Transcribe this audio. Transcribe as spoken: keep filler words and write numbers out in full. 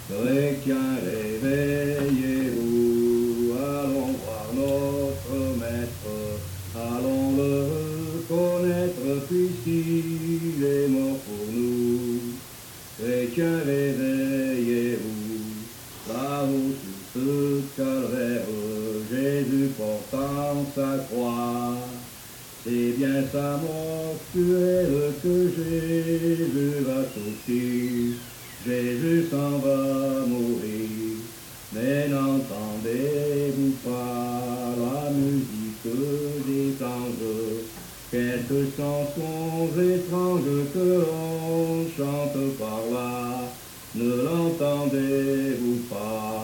Chrétiens, réveillez-vous, allons voir notre Maître, allons le reconnaître puisqu'il est mort pour nous. Chrétiens, réveillez-vous, là-haut sur ce calvaire, Jésus portant sa croix. C'est bien sa mort cruelle que Jésus va souffrir. Jésus s'en va mourir, mais n'entendez-vous pas la musique des anges? Quelques chansons étranges que l'on chante par là, ne l'entendez-vous pas?